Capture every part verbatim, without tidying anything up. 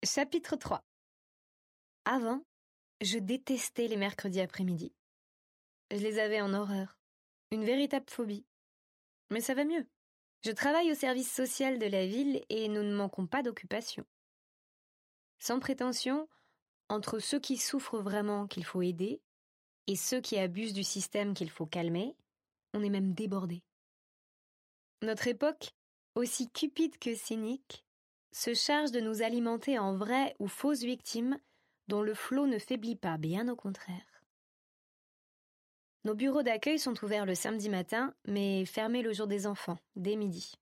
Chapitre trois. Avant, je détestais les mercredis après-midi. Je les avais en horreur. Une véritable phobie. Mais ça va mieux. Je travaille au service social de la ville et nous ne manquons pas d'occupation. Sans prétention, entre ceux qui souffrent vraiment qu'il faut aider et ceux qui abusent du système qu'il faut calmer, on est même débordés. Notre époque, aussi cupide que cynique, se charge de nous alimenter en vraies ou fausses victimes dont le flot ne faiblit pas, bien au contraire. Nos bureaux d'accueil sont ouverts le samedi matin, mais fermés le jour des enfants, dès midi.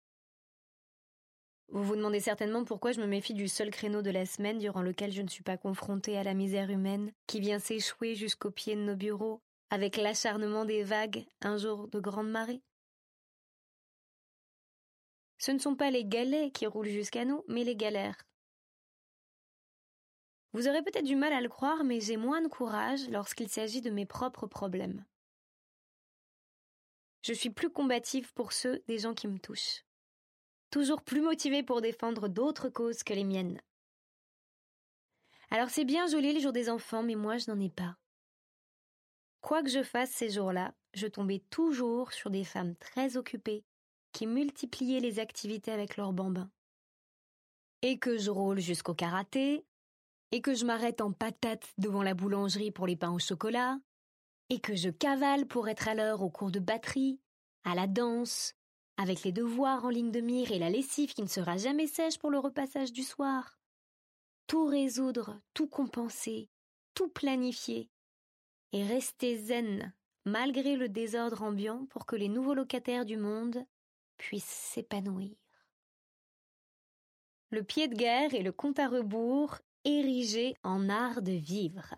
Vous vous demandez certainement pourquoi je me méfie du seul créneau de la semaine durant lequel je ne suis pas confrontée à la misère humaine qui vient s'échouer jusqu'au pied de nos bureaux avec l'acharnement des vagues un jour de grande marée. Ce ne sont pas les galets qui roulent jusqu'à nous, mais les galères. Vous aurez peut-être du mal à le croire, mais j'ai moins de courage lorsqu'il s'agit de mes propres problèmes. Je suis plus combative pour ceux des gens qui me touchent. Toujours plus motivée pour défendre d'autres causes que les miennes. Alors c'est bien joli le jour des enfants, mais moi je n'en ai pas. Quoi que je fasse ces jours-là, je tombais toujours sur des femmes très occupées qui multipliaient les activités avec leurs bambins. Et que je roule jusqu'au karaté, et que je m'arrête en patate devant la boulangerie pour les pains au chocolat, et que je cavale pour être à l'heure au cours de batterie, à la danse, avec les devoirs en ligne de mire et la lessive qui ne sera jamais sèche pour le repassage du soir. Tout résoudre, tout compenser, tout planifier, et rester zen malgré le désordre ambiant pour que les nouveaux locataires du monde puissent s'épanouir. Le pied de guerre et le compte à rebours érigé en art de vivre.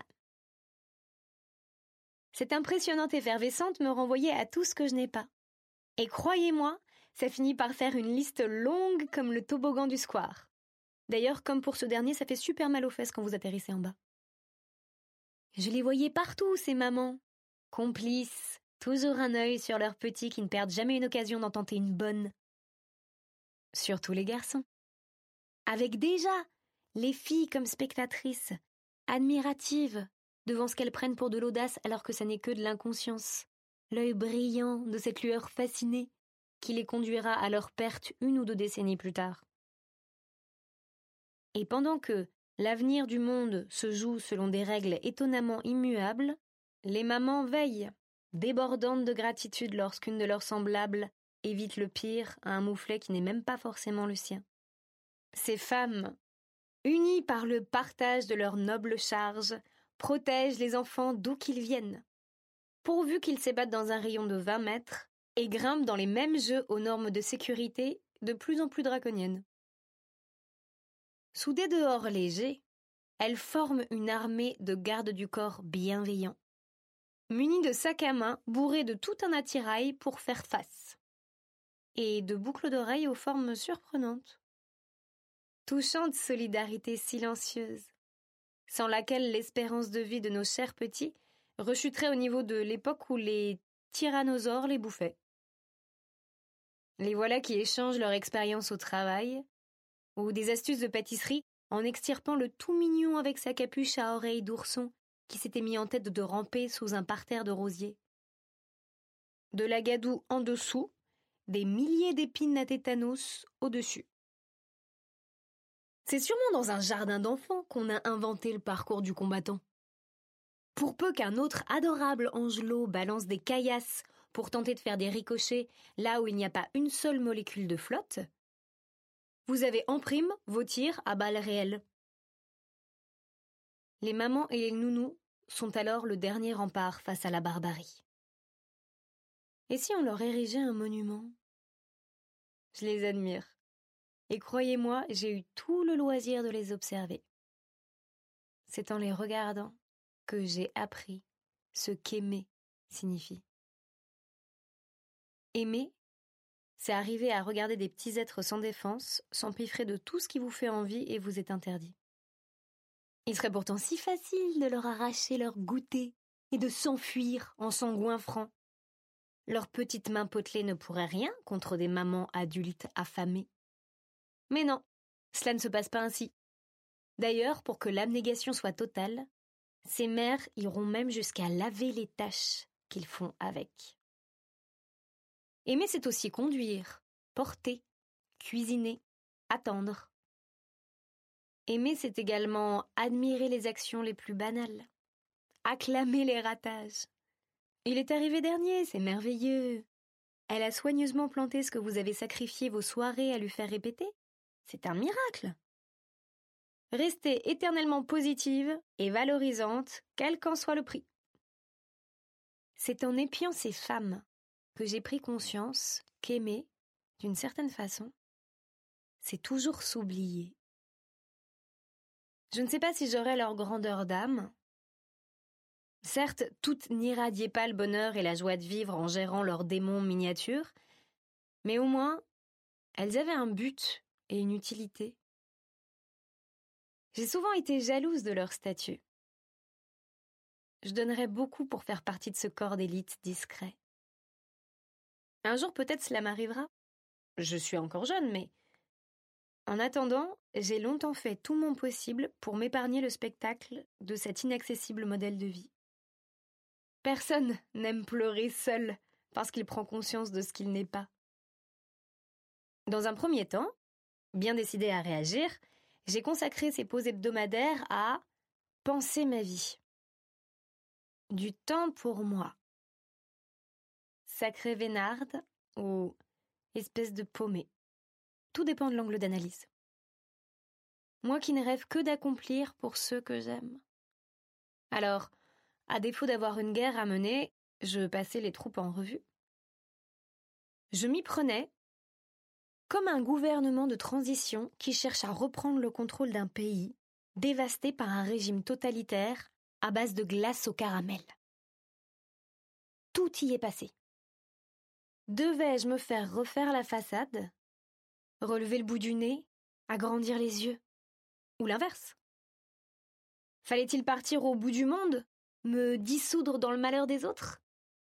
Cette impressionnante effervescente me renvoyait à tout ce que je n'ai pas. Et croyez-moi, ça finit par faire une liste longue comme le toboggan du square. D'ailleurs, comme pour ce dernier, ça fait super mal aux fesses quand vous atterrissez en bas. Je les voyais partout, ces mamans. Complices, toujours un œil sur leurs petits qui ne perdent jamais une occasion d'en tenter une bonne. Surtout les garçons. Avec déjà les filles comme spectatrices, admiratives, devant ce qu'elles prennent pour de l'audace alors que ça n'est que de l'inconscience. L'œil brillant de cette lueur fascinée qui les conduira à leur perte une ou deux décennies plus tard. Et pendant que l'avenir du monde se joue selon des règles étonnamment immuables, les mamans veillent, débordantes de gratitude lorsqu'une de leurs semblables évite le pire à un mouflet qui n'est même pas forcément le sien. Ces femmes, unies par le partage de leur noble charge, protègent les enfants d'où qu'ils viennent, pourvu qu'ils s'ébattent dans un rayon de vingt mètres et grimpent dans les mêmes jeux aux normes de sécurité de plus en plus draconiennes. Sous des dehors légers, elles forment une armée de gardes du corps bienveillants, munis de sacs à main bourrés de tout un attirail pour faire face, et de boucles d'oreilles aux formes surprenantes. Touchante solidarité silencieuse, sans laquelle l'espérance de vie de nos chers petits rechuterait au niveau de l'époque où les tyrannosaures les bouffaient. Les voilà qui échangent leur expérience au travail, ou des astuces de pâtisserie en extirpant le tout mignon avec sa capuche à oreilles d'ourson qui s'était mis en tête de ramper sous un parterre de rosiers. De l'agadou en dessous, des milliers d'épines à tétanos au-dessus. C'est sûrement dans un jardin d'enfants qu'on a inventé le parcours du combattant. Pour peu qu'un autre adorable angelot balance des caillasses pour tenter de faire des ricochets là où il n'y a pas une seule molécule de flotte, vous avez en prime vos tirs à balles réelles. Les mamans et les nounous sont alors le dernier rempart face à la barbarie. Et si on leur érigeait un monument ? Je les admire. Et croyez-moi, j'ai eu tout le loisir de les observer. C'est en les regardant que j'ai appris ce qu'aimer signifie. Aimer, c'est arriver à regarder des petits êtres sans défense, s'empiffrer de tout ce qui vous fait envie et vous est interdit. Il serait pourtant si facile de leur arracher leur goûter et de s'enfuir en s'engouinfrant. Leurs petites mains potelées ne pourraient rien contre des mamans adultes affamées. Mais non, cela ne se passe pas ainsi. D'ailleurs, pour que l'abnégation soit totale, ces mères iront même jusqu'à laver les tâches qu'ils font avec. Aimer, c'est aussi conduire, porter, cuisiner, attendre. Aimer, c'est également admirer les actions les plus banales, acclamer les ratages. Il est arrivé dernier, c'est merveilleux. Elle a soigneusement planté ce que vous avez sacrifié vos soirées à lui faire répéter. C'est un miracle. Restez éternellement positive et valorisante, quel qu'en soit le prix. C'est en épiant ces femmes que j'ai pris conscience qu'aimer, d'une certaine façon, c'est toujours s'oublier. Je ne sais pas si j'aurai leur grandeur d'âme. Certes, toutes n'irradiaient pas le bonheur et la joie de vivre en gérant leurs démons miniatures, mais au moins, elles avaient un but et une utilité. J'ai souvent été jalouse de leur statut. Je donnerais beaucoup pour faire partie de ce corps d'élite discret. Un jour, peut-être cela m'arrivera. Je suis encore jeune, mais... En attendant, j'ai longtemps fait tout mon possible pour m'épargner le spectacle de cet inaccessible modèle de vie. Personne n'aime pleurer seul parce qu'il prend conscience de ce qu'il n'est pas. Dans un premier temps, bien décidé à réagir, j'ai consacré ces pauses hebdomadaires à penser ma vie. Du temps pour moi. Sacrée Vénarde ou espèce de paumée. Tout dépend de l'angle d'analyse. Moi qui ne rêve que d'accomplir pour ceux que j'aime. Alors, à défaut d'avoir une guerre à mener, je passais les troupes en revue. Je m'y prenais comme un gouvernement de transition qui cherche à reprendre le contrôle d'un pays dévasté par un régime totalitaire à base de glace au caramel. Tout y est passé. Devais-je me faire refaire la façade, relever le bout du nez, agrandir les yeux, ou l'inverse? Fallait-il partir au bout du monde, me dissoudre dans le malheur des autres?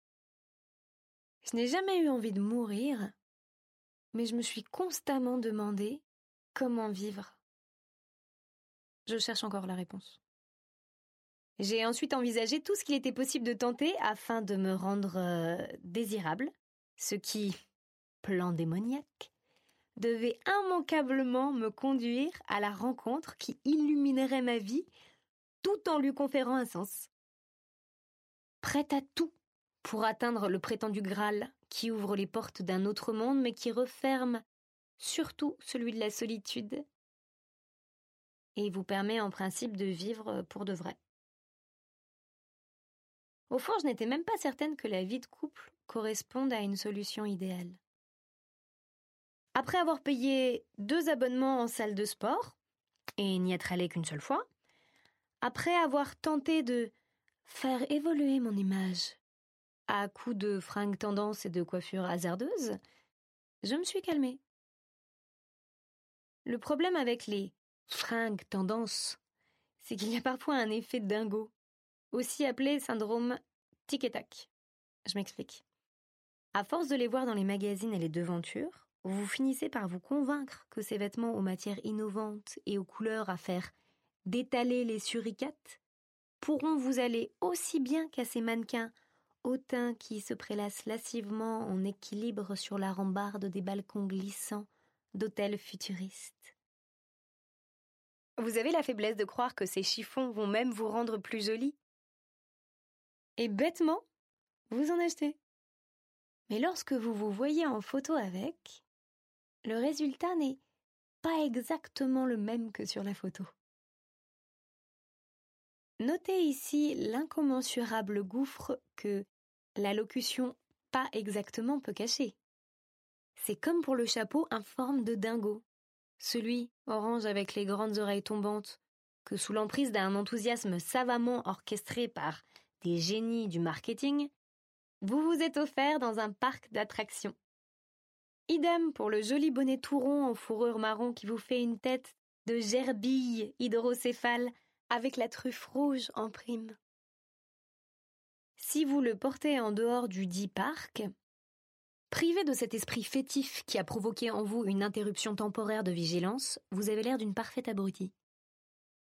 Je n'ai jamais eu envie de mourir, mais je me suis constamment demandé comment vivre. Je cherche encore la réponse. J'ai ensuite envisagé tout ce qu'il était possible de tenter afin de me rendre euh, désirable, ce qui, plan démoniaque, devait immanquablement me conduire à la rencontre qui illuminerait ma vie tout en lui conférant un sens. Prête à tout pour atteindre le prétendu Graal qui ouvre les portes d'un autre monde mais qui referme surtout celui de la solitude et vous permet en principe de vivre pour de vrai. Au fond, je n'étais même pas certaine que la vie de couple corresponde à une solution idéale. Après avoir payé deux abonnements en salle de sport, et n'y être allée qu'une seule fois, après avoir tenté de faire évoluer mon image à coups de fringues tendances et de coiffures hasardeuses, je me suis calmée. Le problème avec les fringues tendances, c'est qu'il y a parfois un effet dingo, aussi appelé syndrome tic et tac. Je m'explique. À force de les voir dans les magazines et les devantures, vous finissez par vous convaincre que ces vêtements aux matières innovantes et aux couleurs à faire d'étaler les suricates pourront vous aller aussi bien qu'à ces mannequins hautains qui se prélassent lascivement en équilibre sur la rambarde des balcons glissants d'hôtels futuristes. Vous avez la faiblesse de croire que ces chiffons vont même vous rendre plus jolie. Et bêtement, vous en achetez. Mais lorsque vous vous voyez en photo avec, le résultat n'est pas exactement le même que sur la photo. Notez ici l'incommensurable gouffre que la locution « pas exactement » peut cacher. C'est comme pour le chapeau informe de dingo, celui orange avec les grandes oreilles tombantes, que sous l'emprise d'un enthousiasme savamment orchestré par des génies du marketing, vous vous êtes offert dans un parc d'attractions. Idem pour le joli bonnet tout rond en fourrure marron qui vous fait une tête de gerbille hydrocéphale avec la truffe rouge en prime. Si vous le portez en dehors du dit parc, privé de cet esprit fétif qui a provoqué en vous une interruption temporaire de vigilance, vous avez l'air d'une parfaite abrutie.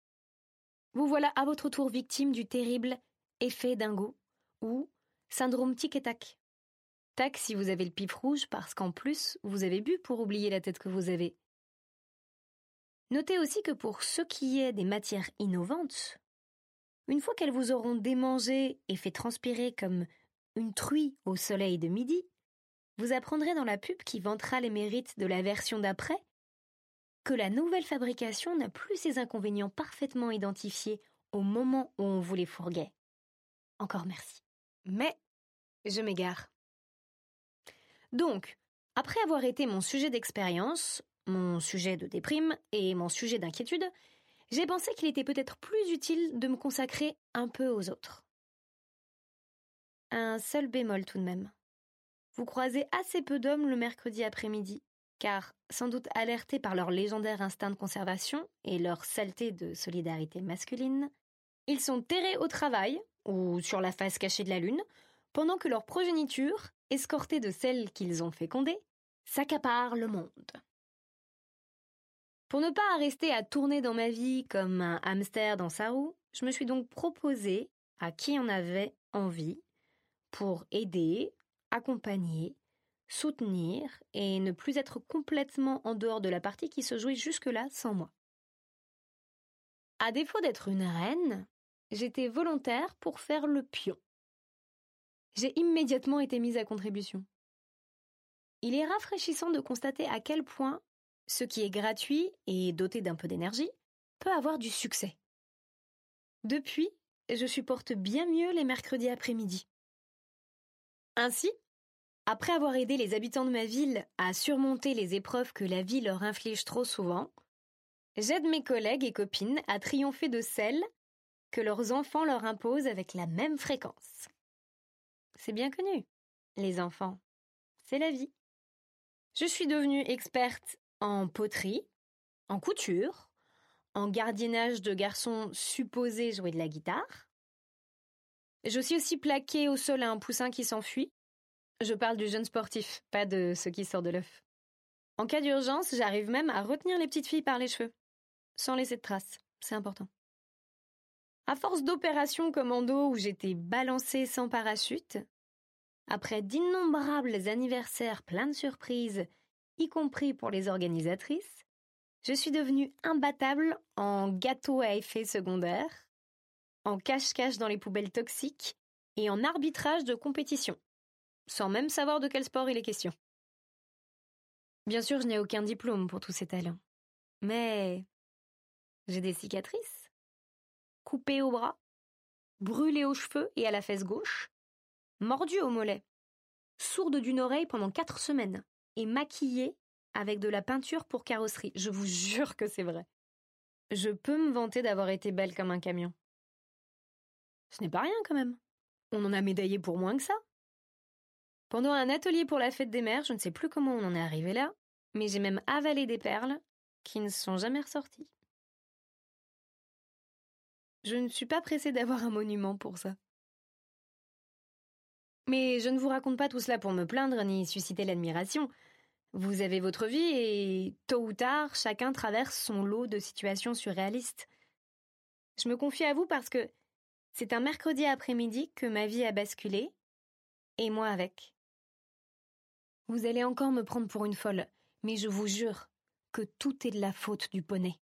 vous voilà à votre tour victime du terrible effet dingo ou syndrome tic et tac. Tac si vous avez le pif rouge parce qu'en plus, vous avez bu pour oublier la tête que vous avez. Notez aussi que pour ce qui est des matières innovantes, une fois qu'elles vous auront démangé et fait transpirer comme une truie au soleil de midi, vous apprendrez dans la pub qui vantera les mérites de la version d'après que la nouvelle fabrication n'a plus ses inconvénients parfaitement identifiés au moment où on vous les fourguait. Encore merci. Mais je m'égare. Donc, après avoir été mon sujet d'expérience, mon sujet de déprime et mon sujet d'inquiétude, j'ai pensé qu'il était peut-être plus utile de me consacrer un peu aux autres. Un seul bémol tout de même. Vous croisez assez peu d'hommes le mercredi après-midi, car, sans doute alertés par leur légendaire instinct de conservation et leur saleté de solidarité masculine, ils sont terrés au travail, ou sur la face cachée de la lune, pendant que leur progéniture, escortée de celle qu'ils ont fécondée, s'accapare le monde. Pour ne pas rester à tourner dans ma vie comme un hamster dans sa roue, je me suis donc proposé à qui en avait envie pour aider, accompagner, soutenir et ne plus être complètement en dehors de la partie qui se jouait jusque-là sans moi. À défaut d'être une reine, j'étais volontaire pour faire le pion. J'ai immédiatement été mise à contribution. Il est rafraîchissant de constater à quel point ce qui est gratuit et doté d'un peu d'énergie peut avoir du succès. Depuis, je supporte bien mieux les mercredis après-midi. Ainsi, après avoir aidé les habitants de ma ville à surmonter les épreuves que la vie leur inflige trop souvent, j'aide mes collègues et copines à triompher de celles que leurs enfants leur imposent avec la même fréquence. C'est bien connu, les enfants, c'est la vie. Je suis devenue experte en poterie, en couture, en gardiennage de garçons supposés jouer de la guitare. Je suis aussi plaquée au sol à un poussin qui s'enfuit. Je parle du jeune sportif, pas de ce qui sort de l'œuf. En cas d'urgence, j'arrive même à retenir les petites filles par les cheveux, sans laisser de traces, c'est important. À force d'opérations commando où j'étais balancée sans parachute, après d'innombrables anniversaires pleins de surprises, y compris pour les organisatrices, je suis devenue imbattable en gâteau à effet secondaire, en cache-cache dans les poubelles toxiques et en arbitrage de compétition, sans même savoir de quel sport il est question. Bien sûr, je n'ai aucun diplôme pour tous ces talents, mais j'ai des cicatrices, coupées au bras, brûlées aux cheveux et à la fesse gauche, mordues au mollet, sourde d'une oreille pendant quatre semaines et maquillée avec de la peinture pour carrosserie. Je vous jure que c'est vrai. Je peux me vanter d'avoir été belle comme un camion. Ce n'est pas rien quand même. On en a médaillé pour moins que ça. Pendant un atelier pour la fête des mères, je ne sais plus comment on en est arrivé là, mais j'ai même avalé des perles qui ne sont jamais ressorties. Je ne suis pas pressée d'avoir un monument pour ça. Mais je ne vous raconte pas tout cela pour me plaindre ni susciter l'admiration. Vous avez votre vie et, tôt ou tard, chacun traverse son lot de situations surréalistes. Je me confie à vous parce que c'est un mercredi après-midi que ma vie a basculé, et moi avec. Vous allez encore me prendre pour une folle, mais je vous jure que tout est de la faute du poney.